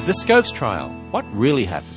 The Scopes Trial. What really happened?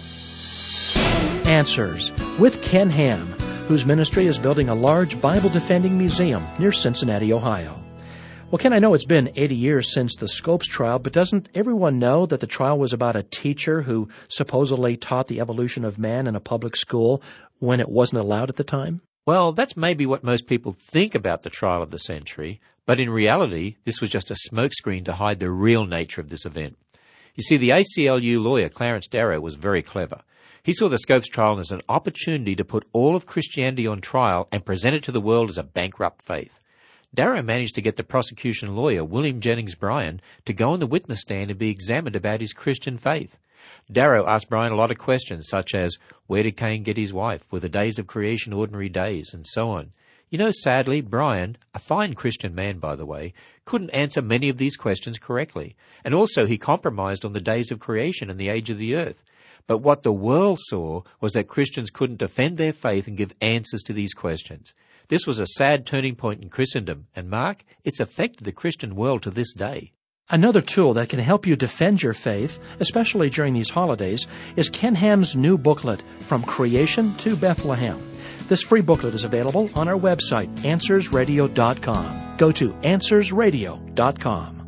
Answers with Ken Ham, whose ministry is building a large Bible-defending museum near Cincinnati, Ohio. Well, Ken, I know it's been 80 years since the Scopes Trial, but doesn't everyone know that the trial was about a teacher who supposedly taught the evolution of man in a public school when it wasn't allowed at the time? Well, that's maybe what most people think about the trial of the century, but in reality, this was just a smokescreen to hide the real nature of this event. You see, the ACLU lawyer, Clarence Darrow, was very clever. He saw the Scopes Trial as an opportunity to put all of Christianity on trial and present it to the world as a bankrupt faith. Darrow managed to get the prosecution lawyer, William Jennings Bryan, to go on the witness stand and be examined about his Christian faith. Darrow asked Bryan a lot of questions, such as, where did Cain get his wife? Were the days of creation ordinary days? And so on. You know, sadly, Bryan, a fine Christian man, by the way, couldn't answer many of these questions correctly. And also he compromised on the days of creation and the age of the earth. But what the world saw was that Christians couldn't defend their faith and give answers to these questions. This was a sad turning point in Christendom. And Mark, it's affected the Christian world to this day. Another tool that can help you defend your faith, especially during these holidays, is Ken Ham's new booklet, From Creation to Bethlehem. This free booklet is available on our website, AnswersRadio.com. Go to AnswersRadio.com.